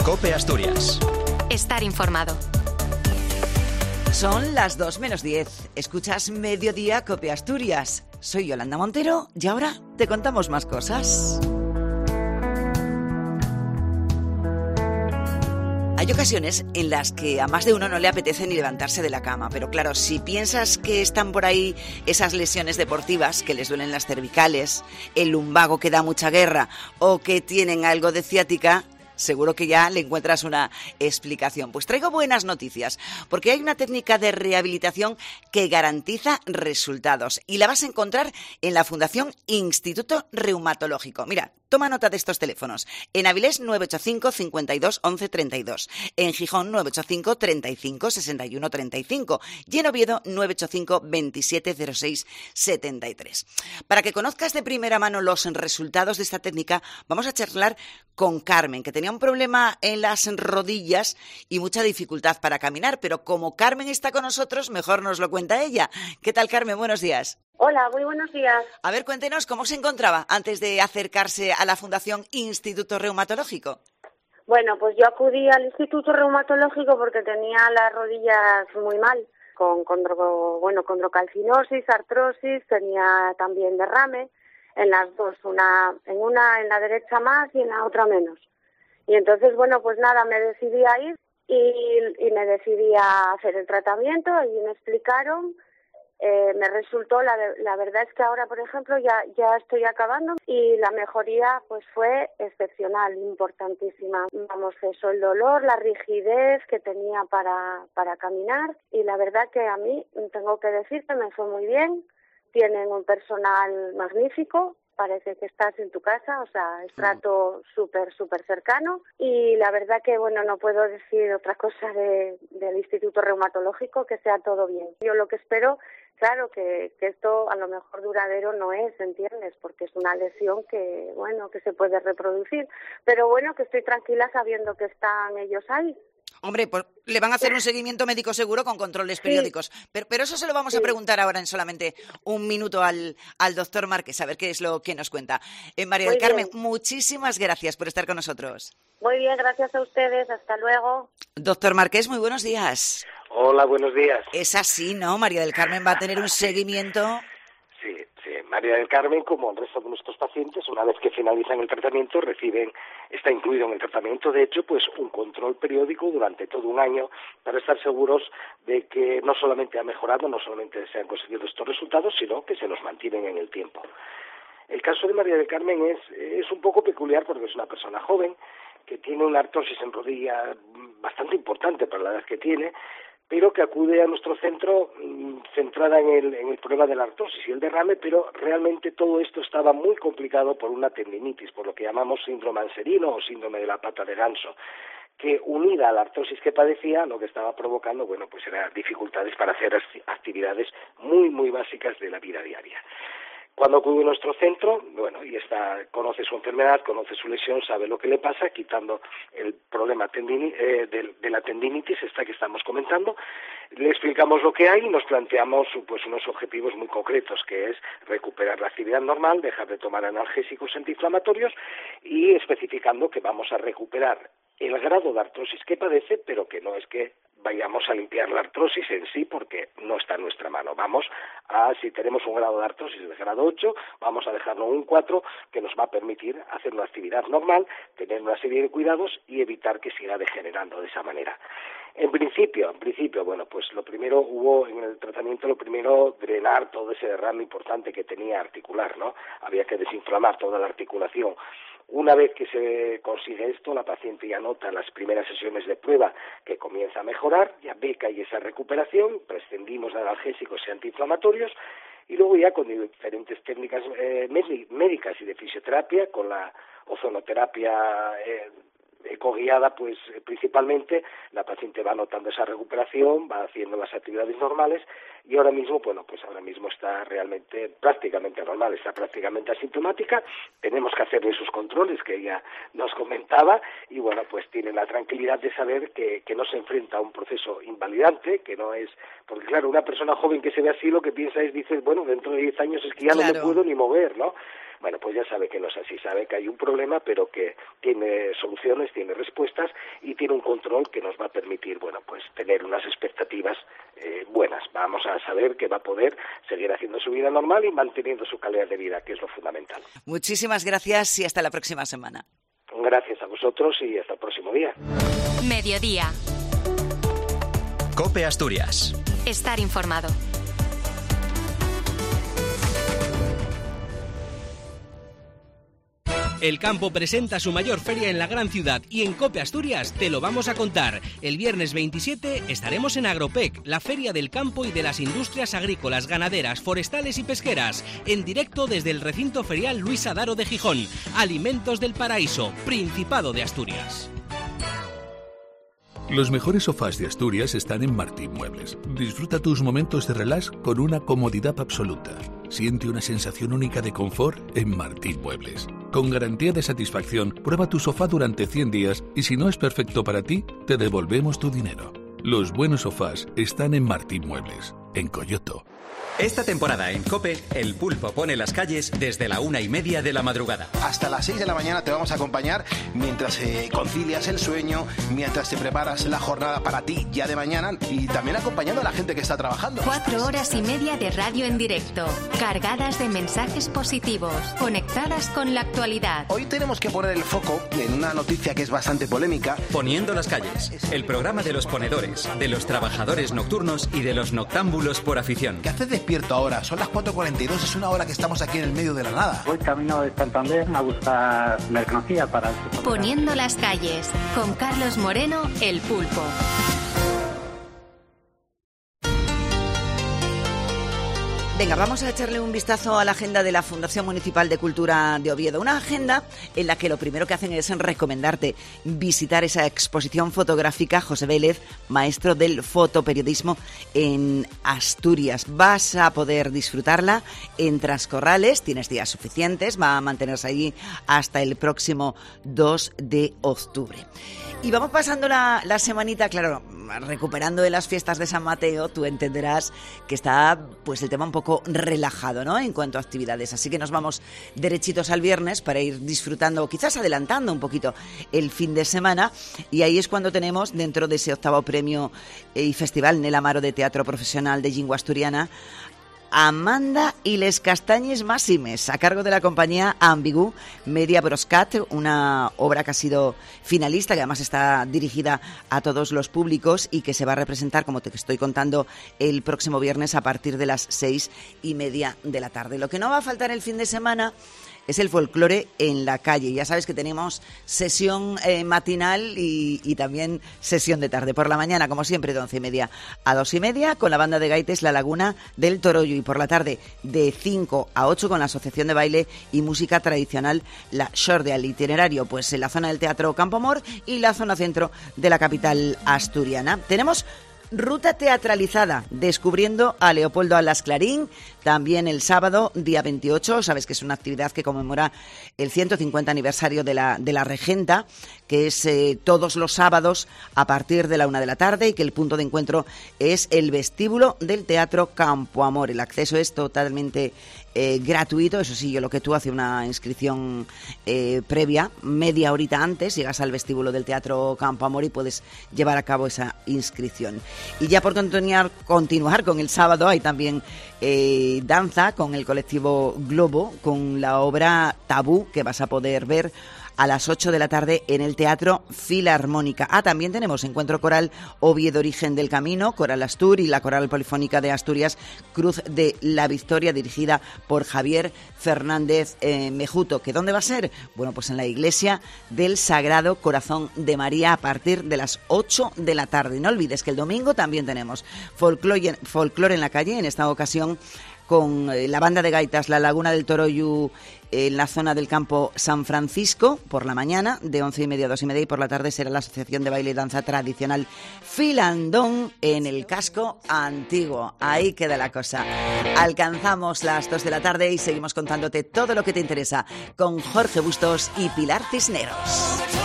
COPE Asturias. Estar informado. Son las 2 menos 10. Escuchas Mediodía COPE Asturias. Soy Yolanda Montero y ahora te contamos más cosas. Hay ocasiones en las que a más de uno no le apetece ni levantarse de la cama, pero claro, si piensas que están por ahí esas lesiones deportivas, que les duelen las cervicales, el lumbago que da mucha guerra o que tienen algo de ciática, seguro que ya le encuentras una explicación. Pues traigo buenas noticias, porque hay una técnica de rehabilitación que garantiza resultados y la vas a encontrar en la Fundación Instituto Reumatológico. Mira, toma nota de estos teléfonos. En Avilés 985 52 11 32, en Gijón 985 35 61 35 y en Oviedo 985 27 06 73. Para que conozcas de primera mano los resultados de esta técnica, vamos a charlar con Carmen, que tenía un problema en las rodillas y mucha dificultad para caminar, pero como Carmen está con nosotros, mejor nos lo cuenta ella. ¿Qué tal, Carmen? Buenos días. Hola, muy buenos días. A ver, cuéntenos cómo se encontraba antes de acercarse a la Fundación Instituto Reumatológico. Bueno, pues yo acudí al Instituto Reumatológico porque tenía las rodillas muy mal, con condrocalcinosis, artrosis, tenía también derrame en las dos, en la derecha más y en la otra menos. Y entonces, bueno, pues nada, me decidí a ir y me decidí a hacer el tratamiento y me explicaron. Me resultó, la verdad es que ahora, por ejemplo, ya estoy acabando y la mejoría pues fue excepcional, importantísima. Vamos, eso, el dolor, la rigidez que tenía para caminar y la verdad que a mí, tengo que decir que me fue muy bien. Tienen un personal magnífico. Parece que estás en tu casa, o sea, es trato súper cercano y la verdad que, bueno, no puedo decir otra cosa del Instituto Reumatológico, que sea todo bien. Yo lo que espero, claro, que esto a lo mejor duradero no es, ¿entiendes? Porque es una lesión que, bueno, que se puede reproducir, pero bueno, que estoy tranquila sabiendo que están ellos ahí. Hombre, pues le van a hacer un seguimiento médico seguro con controles periódicos. Pero eso se lo vamos a preguntar ahora en solamente un minuto al doctor Márquez, a ver qué es lo que nos cuenta. María del Carmen, muchísimas gracias por estar con nosotros. Muy bien, gracias a ustedes. Hasta luego. Doctor Márquez, muy buenos días. Hola, buenos días. Es así, ¿no? María del Carmen va a tener un seguimiento. Sí. María del Carmen, como el resto de nuestros pacientes, una vez que finalizan el tratamiento, está incluido en el tratamiento, de hecho, pues un control periódico durante todo un año para estar seguros de que no solamente ha mejorado, no solamente se han conseguido estos resultados, sino que se los mantienen en el tiempo. El caso de María del Carmen es un poco peculiar porque es una persona joven que tiene una artrosis en rodilla bastante importante para la edad que tiene, pero que acude a nuestro centro centrada en el problema de la artrosis y el derrame, pero realmente todo esto estaba muy complicado por una tendinitis, por lo que llamamos síndrome anserino o síndrome de la pata de ganso, que unida a la artrosis que padecía, lo que estaba provocando, bueno, pues eran dificultades para hacer actividades muy básicas de la vida diaria. Cuando acude a nuestro centro, bueno, conoce su enfermedad, conoce su lesión, sabe lo que le pasa, quitando el problema de la tendinitis, esta que estamos comentando, le explicamos lo que hay y nos planteamos pues unos objetivos muy concretos, que es recuperar la actividad normal, dejar de tomar analgésicos antiinflamatorios y especificando que vamos a recuperar el grado de artrosis que padece, pero que no es que vayamos a limpiar la artrosis en sí, porque no está en nuestra mano. Si tenemos un grado de artrosis de grado 8, vamos a dejarlo un 4, que nos va a permitir hacer una actividad normal, tener una serie de cuidados y evitar que siga degenerando de esa manera. En principio, bueno, pues en el tratamiento, drenar todo ese derrame importante que tenía articular, ¿no? Había que desinflamar toda la articulación. Una vez que se consigue esto, la paciente ya nota en las primeras sesiones de prueba que comienza a mejorar, ya ve que hay esa recuperación, prescindimos de analgésicos y antiinflamatorios, y luego ya con diferentes técnicas médicas y de fisioterapia, con la ozonoterapia ecoguiada, pues principalmente la paciente va notando esa recuperación, va haciendo las actividades normales y ahora mismo está realmente prácticamente normal, está prácticamente asintomática. Tenemos que hacerle sus controles que ella nos comentaba y bueno, pues tiene la tranquilidad de saber que no se enfrenta a un proceso invalidante, que no es, porque claro, una persona joven que se ve así lo que piensa es, dice, bueno, dentro de 10 años es que ya no me puedo ni mover, ¿no? Bueno, pues ya sabe que no es así, sabe que hay un problema, pero que tiene soluciones, tiene respuestas y tiene un control que nos va a permitir, bueno, pues tener unas expectativas buenas. Vamos a saber que va a poder seguir haciendo su vida normal y manteniendo su calidad de vida, que es lo fundamental. Muchísimas gracias y hasta la próxima semana. Gracias a vosotros y hasta el próximo día. Mediodía. COPE Asturias. Estar informado. El campo presenta su mayor feria en la gran ciudad y en COPE Asturias te lo vamos a contar. El viernes 27 estaremos en Agropec, la feria del campo y de las industrias agrícolas, ganaderas, forestales y pesqueras. En directo desde el recinto ferial Luis Adaro de Gijón. Alimentos del Paraíso, Principado de Asturias. Los mejores sofás de Asturias están en Martín Muebles. Disfruta tus momentos de relax con una comodidad absoluta. Siente una sensación única de confort en Martín Muebles. Con garantía de satisfacción, prueba tu sofá durante 100 días y si no es perfecto para ti, te devolvemos tu dinero. Los buenos sofás están en Martín Muebles, en Coyoto. Esta temporada en COPE, El Pulpo pone las calles desde la 1:30 de la madrugada. Hasta las 6 de la mañana te vamos a acompañar mientras concilias el sueño, mientras te preparas la jornada para ti ya de mañana y también acompañando a la gente que está trabajando. 4 horas y media de radio en directo, cargadas de mensajes positivos, conectadas con la actualidad. Hoy tenemos que poner el foco en una noticia que es bastante polémica. Poniendo las calles, el programa de los ponedores, de los trabajadores nocturnos y de los noctámbulos por afición. ¿Qué haces despierto ahora? Son las 4:42, es una hora que estamos aquí en el medio de la nada. Voy camino de Santander a buscar mercancía para... Poniendo las calles, con Carlos Moreno, El Pulpo. Venga, vamos a echarle un vistazo a la agenda de la Fundación Municipal de Cultura de Oviedo. Una agenda en la que lo primero que hacen es recomendarte visitar esa exposición fotográfica José Vélez, maestro del fotoperiodismo en Asturias. Vas a poder disfrutarla en Trascorrales, tienes días suficientes, va a mantenerse allí hasta el próximo 2 de octubre. Y vamos pasando la semanita, claro, recuperando de las fiestas de San Mateo, tú entenderás que está pues el tema un poco relajado, ¿no?, en cuanto a actividades. Así que nos vamos derechitos al viernes para ir disfrutando, quizás adelantando un poquito el fin de semana. Y ahí es cuando tenemos, dentro de ese 8º premio y festival Nel Amaro de Teatro Profesional de Llingua Asturiana, Amanda y les Castañes Máximes, a cargo de la compañía Ambigu Media Broscat, una obra que ha sido finalista, que además está dirigida a todos los públicos y que se va a representar, como te estoy contando, el próximo viernes a partir de las 6:30 de la tarde. Lo que no va a faltar el fin de semana es el folclore en la calle. Ya sabes que tenemos sesión matinal y también sesión de tarde. Por la mañana, como siempre, de 11:30 a 2:30, con la banda de gaites La Laguna del Torollo. Y por la tarde, de 5 a 8, con la Asociación de Baile y Música Tradicional La Xorde. Al itinerario, pues en la zona del Teatro Campo Amor y la zona centro de la capital asturiana. Tenemos ruta teatralizada, descubriendo a Leopoldo Alas Clarín, también el sábado, día 28, sabes que es una actividad que conmemora el 150 aniversario de la Regenta, que es todos los sábados a partir de la 1 de la tarde y que el punto de encuentro es el vestíbulo del Teatro Campo Amor. El acceso es totalmente gratuito, eso sí, yo lo que tú haces una inscripción previa, media horita antes, llegas al vestíbulo del Teatro Campo Amor y puedes llevar a cabo esa inscripción. Y ya por continuar con el sábado, hay también danza con el colectivo Globo, con la obra Tabú, que vas a poder ver a las 8 de la tarde en el Teatro Filarmónica. También tenemos encuentro coral Oviedo Origen del Camino, Coral Astur y la Coral Polifónica de Asturias Cruz de la Victoria, dirigida por Javier Fernández Mejuto. ¿Que dónde va a ser? Bueno, pues en la Iglesia del Sagrado Corazón de María a partir de las 8 de la tarde. No olvides que el domingo también tenemos folclore en la calle, en esta ocasión con la banda de gaitas La Laguna del Torollo en la zona del campo San Francisco, por la mañana, de 11:30 a 2:30, y por la tarde será la Asociación de Baile y Danza Tradicional Filandón en el casco antiguo. Ahí queda la cosa. Alcanzamos las 2 de la tarde y seguimos contándote todo lo que te interesa con Jorge Bustos y Pilar Cisneros.